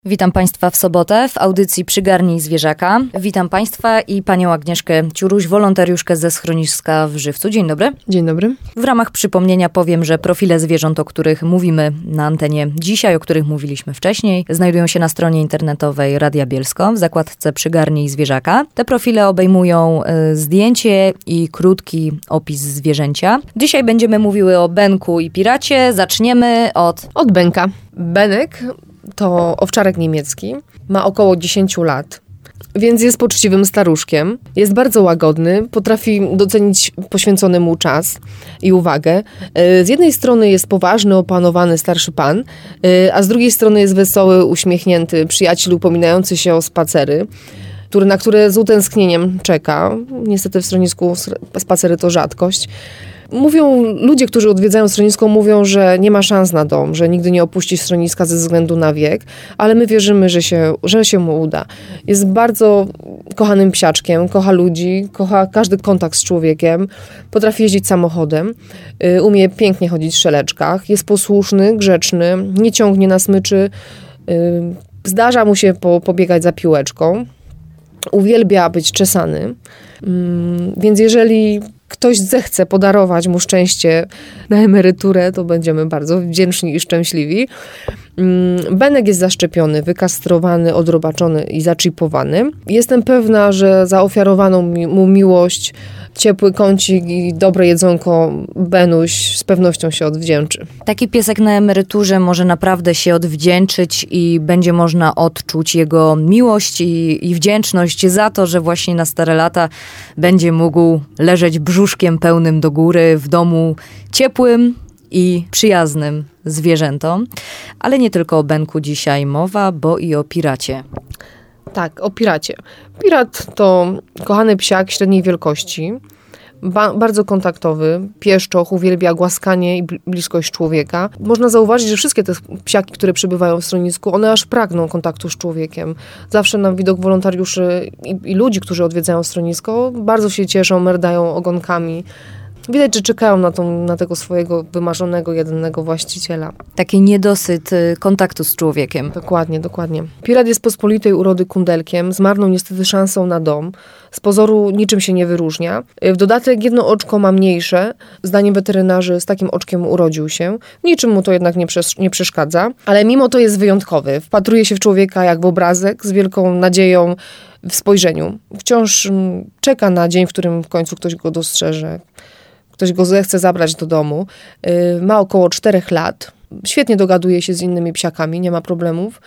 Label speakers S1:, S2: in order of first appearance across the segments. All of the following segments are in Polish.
S1: Witam Państwa w sobotę w audycji Przygarnij Zwierzaka. Witam Państwa i Panią Agnieszkę Ciuruś, wolontariuszkę ze schroniska w Żywcu. Dzień dobry.
S2: Dzień dobry.
S1: W ramach przypomnienia powiem, że profile zwierząt, o których mówimy na antenie dzisiaj, o których mówiliśmy wcześniej, znajdują się na stronie internetowej Radia Bielsko w zakładce Przygarnij Zwierzaka. Te profile obejmują zdjęcie i krótki opis zwierzęcia. Dzisiaj będziemy mówiły o Benku i Piracie. Zaczniemy
S2: od Benka. Benek to owczarek niemiecki, ma około 10 lat, więc jest poczciwym staruszkiem. Jest bardzo łagodny, potrafi docenić poświęcony mu czas i uwagę. Z jednej strony jest poważny, opanowany starszy pan, a z drugiej strony jest wesoły, uśmiechnięty przyjaciel upominający się o spacery, na które z utęsknieniem czeka. Niestety w schronisku spacery to rzadkość. Ludzie, którzy odwiedzają schronisko, mówią, że nie ma szans na dom, że nigdy nie opuści schroniska ze względu na wiek, ale my wierzymy, że się mu uda. Jest bardzo kochanym psiaczkiem, kocha ludzi, kocha każdy kontakt z człowiekiem, potrafi jeździć samochodem, umie pięknie chodzić w szeleczkach, jest posłuszny, grzeczny, nie ciągnie na smyczy, zdarza mu się pobiegać za piłeczką, uwielbia być czesany, więc jeżeli ktoś zechce podarować mu szczęście na emeryturę, to będziemy bardzo wdzięczni i szczęśliwi. Benek jest zaszczepiony, wykastrowany, odrobaczony i zaczipowany. Jestem pewna, że za ofiarowaną mu miłość, ciepły kącik i dobre jedzonko Benuś z pewnością się odwdzięczy.
S1: Taki piesek na emeryturze może naprawdę się odwdzięczyć i będzie można odczuć jego miłość i wdzięczność za to, że właśnie na stare lata będzie mógł leżeć brzuszkiem pełnym do góry w domu ciepłym i przyjaznym zwierzętom. Ale nie tylko o Benku dzisiaj mowa, bo i o Piracie.
S2: Tak, o Piracie. Pirat to kochany psiak średniej wielkości, bardzo kontaktowy, pieszczoch, uwielbia głaskanie i bliskość człowieka. Można zauważyć, że wszystkie te psiaki, które przybywają w schronisku, one aż pragną kontaktu z człowiekiem. Zawsze na widok wolontariuszy i ludzi, którzy odwiedzają schronisko, bardzo się cieszą, merdają ogonkami. Widać, że czekają na tego swojego wymarzonego, jedynego właściciela.
S1: Taki niedosyt kontaktu z człowiekiem.
S2: Dokładnie. Pirat jest pospolitej urody kundelkiem, z marną niestety szansą na dom. Z pozoru niczym się nie wyróżnia. W dodatek jedno oczko ma mniejsze. Zdaniem weterynarzy z takim oczkiem urodził się. Niczym mu to jednak nie przeszkadza. Ale mimo to jest wyjątkowy. Wpatruje się w człowieka jak w obrazek, z wielką nadzieją w spojrzeniu. Wciąż czeka na dzień, w którym w końcu ktoś go dostrzeże. Ktoś go zechce zabrać do domu. Ma około 4 lat. Świetnie dogaduje się z innymi psiakami, nie ma problemów.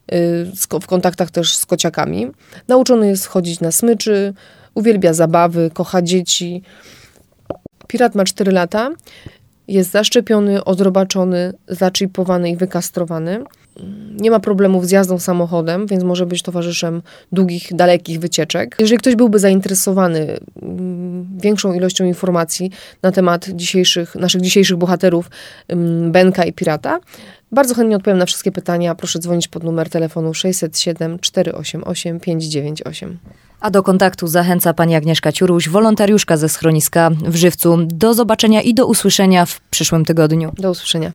S2: W kontaktach też z kociakami. Nauczony jest chodzić na smyczy, uwielbia zabawy, kocha dzieci. Pirat ma 4 lata. Jest zaszczepiony, odrobaczony, zaczipowany i wykastrowany. Nie ma problemów z jazdą samochodem, więc może być towarzyszem długich, dalekich wycieczek. Jeżeli ktoś byłby zainteresowany większą ilością informacji na temat naszych dzisiejszych bohaterów Benka i Pirata, bardzo chętnie odpowiem na wszystkie pytania. Proszę dzwonić pod numer telefonu 607 488 598.
S1: A do kontaktu zachęca pani Agnieszka Ciuruś, wolontariuszka ze schroniska w Żywcu. Do zobaczenia i do usłyszenia w przyszłym tygodniu.
S2: Do usłyszenia.